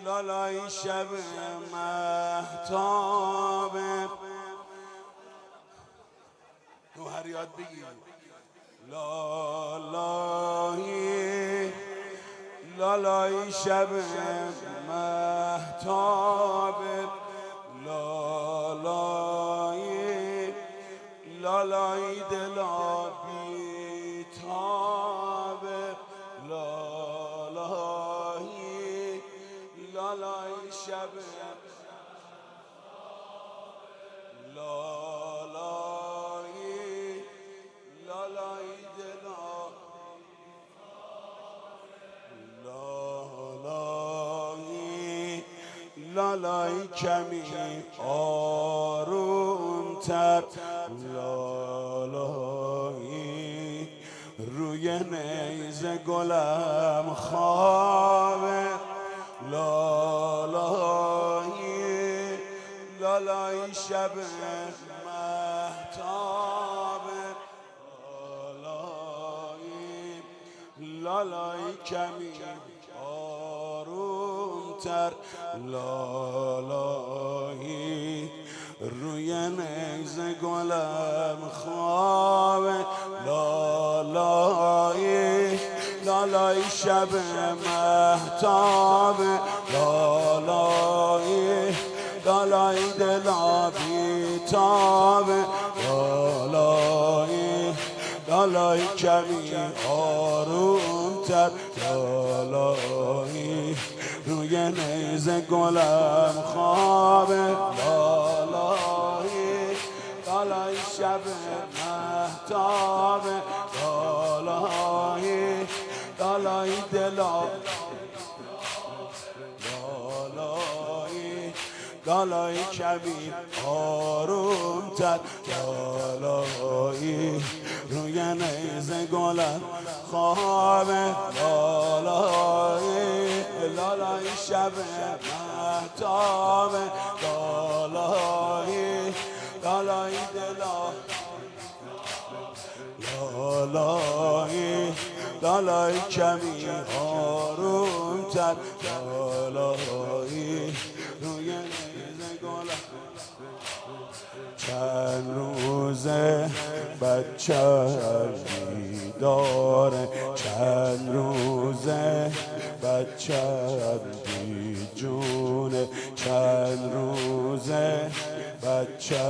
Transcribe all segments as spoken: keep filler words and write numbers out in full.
لالای شب مهتاب رو هر یاد بگیر لالای لالای شب مهتاب لالای لالای دلا بیتاب لالای لالای شب لالای لالای دلا لالای لالای کمی آرومتر لالای روی نیزه گلم خوابه لالای لالای شب مهتاب لالای لالای کمی آرومتر لالای روی نیزه گلم خوابه لالای لالای شب مهتاب لالای لالای دلا بیتاب لالای لالای کمی آرومتر لالای روی نیزه گلم خوابه لالای لالای شب مهتاب لالای لالای دلا لالای لالای کمی آرومتر لالای روی نیزه گلم خوابه لالای لالای شب مهتاب لالای لالای دلا لالای لالای کمی آرومتر لالای روی نیزه گلم چند روزه بچه بیداره چند روزه بچه بیجونه چند روزه بچه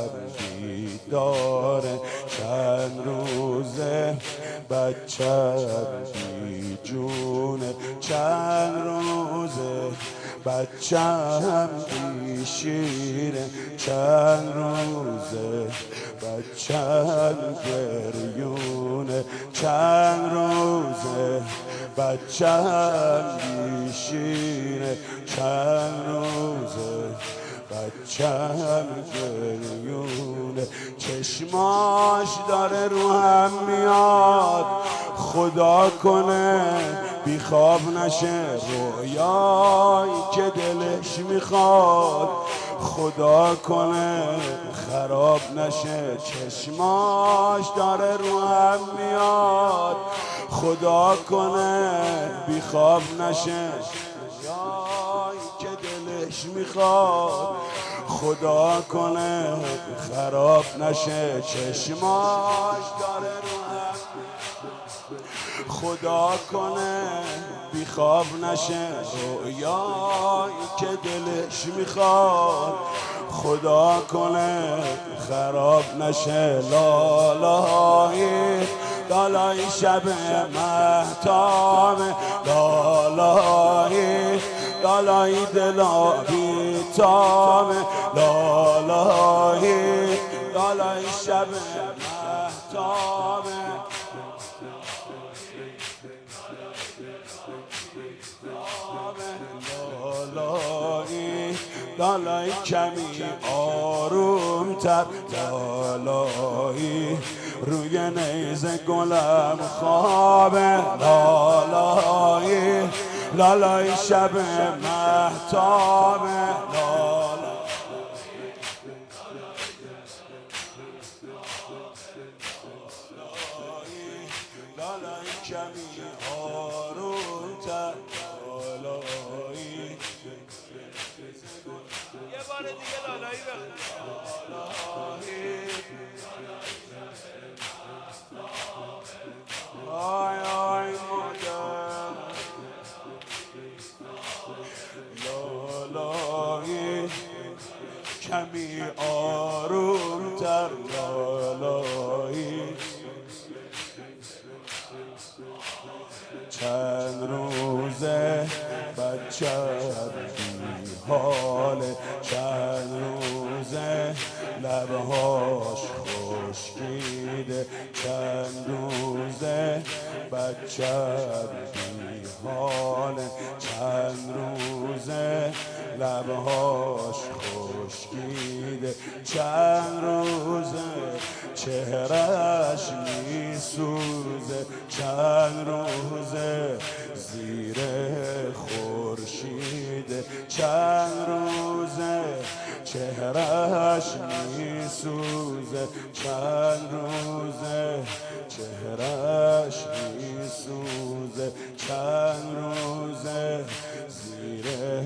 بیداره چند روزه بچه بیجونه چند روزه بچه هم بیشیره چند روزه بچه هم گریونه چند روزه بچه هم بیشیره چند روزه بچه هم گریونه چشماش داره رو هم میاد خدا کنه بی خواب نشه رویایی که دلش میخواد خدا کنه خراب نشه چشماش داره رو هم میاد خدا کنه بی خواب نشه رویایی که دلش میخواد خدا کنه خراب نشه چشماش داره رو هم خدا کنه بی خواب نشه رویایی که دلش میخواد خدا کنه خراب نشه لالای لالای شب مهتاب لالای لالای دلا بیتاب لالای لالای شب مهتاب لالای لالای کمی آرومتر لالای روی نیزه گلم خوابه لالای لالای شب مهتاب لالای لالای کمی آرومتر لالای بار دیگه لالایی بخون. آی آی مادر لالایی کمی آروم تر لالایی چند روزه بچه بی حاله چند روزه لبهاش خشکیده چند روزه بچه بی حاله چند روزه لبهاش خشکیده چند روزه چهرش میسوزه چند روزه زیر خورشیده چند روزه چهرش میسوزه چند روزه چهرش میسوزه چند روزه زیر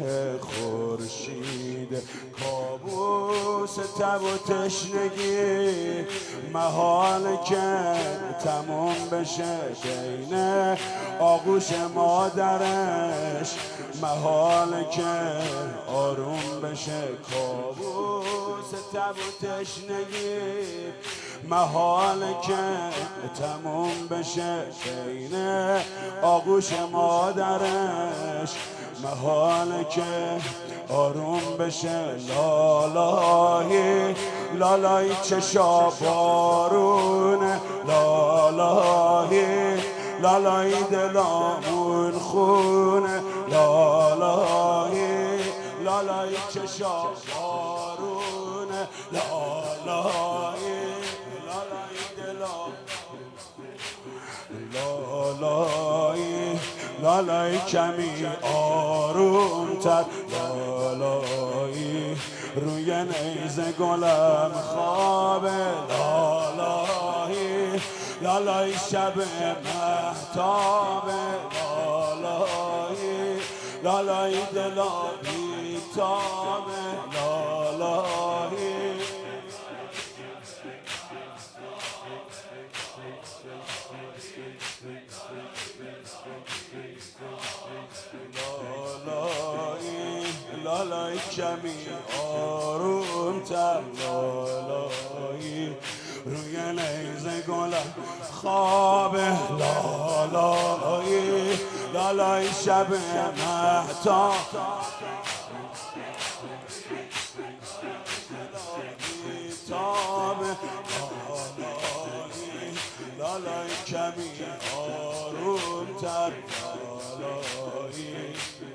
خورشید کابوس تب و تشنگی محال که تموم بشه بین آغوش مادرش محال که آروم بشه کابوس تب و تشنگی محال که تموم بشه بین آغوش مادرش محال که آروم بشه لالایی لالایی چشا بارونه لالایی لالایی دلامون خونه لالایی لالایی چشا بارونه لالایی لالایی دلامون لالایی لالایی کمی آروم تر لالایی روی نیزه گلم خوابه لالایی لالایی شب مهتابه لالایی لالایی دلا بیتابه لالایی لالایی لالایی کمی آروم تر لالایی روی نیزه گلم خوابه لالایی لالایی شب مهتاب لالایی کمی آروم تر لالایی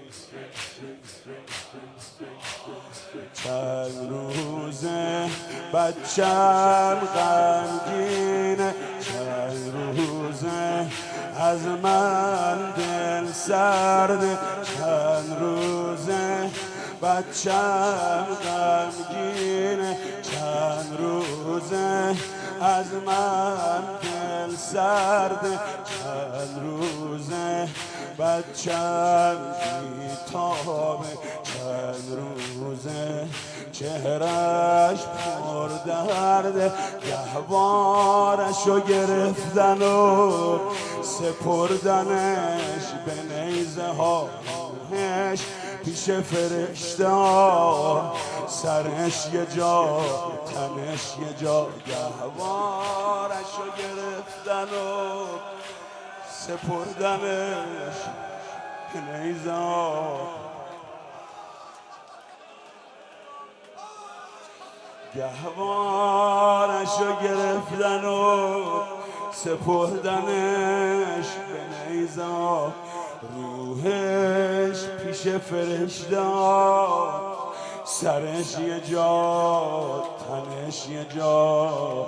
چند روزه بچم غمگینه چند روزه از من دل سرده چند روزه بچم غمگینه چند روزه از من دل سرده چند روزه بچم بیتابه چند روزه چهرش پر درده گهوارشو گرفتن و سپردنش به نیزه هاش پیش فرشته ها سرش یه جا تنش یه جا گهوارشو گرفتن و سپردنش به نیزه ها گهوارشو گرفتن و سپردنش به نیزه ها روحش پیش فرشته سرش یه جا تنش یه جا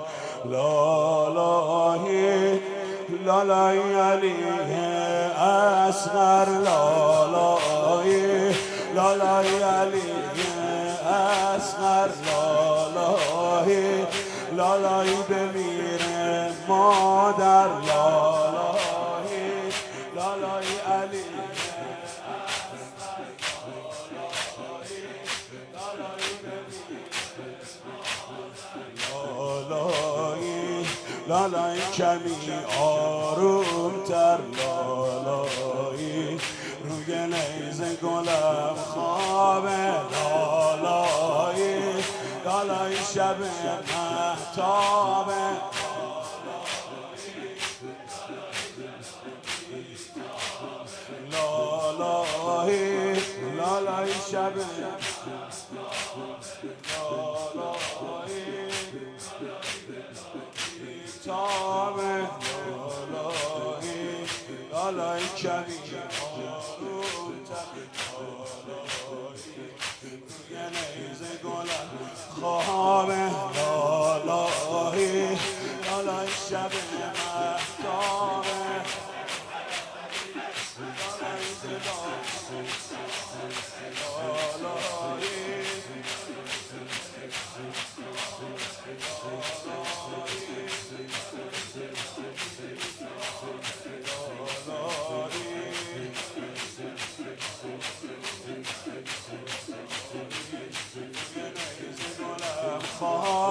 لالایی لالایی علیه اصغر لالایی لالایی علیه اصغر لالایی لالایی بمیره مادر لالایی لالایی علیه اصغر لالایی لالایی لالای کمی آروم تر لالایی روی نیزه گلم خواب لالایی لالای شب مهتاب لالایی لالای شب لالایی تاب لالایی لالای کمی آروم تر لالایی روی نیزه گلم خواب لالایی لالای شب مهتاب خواب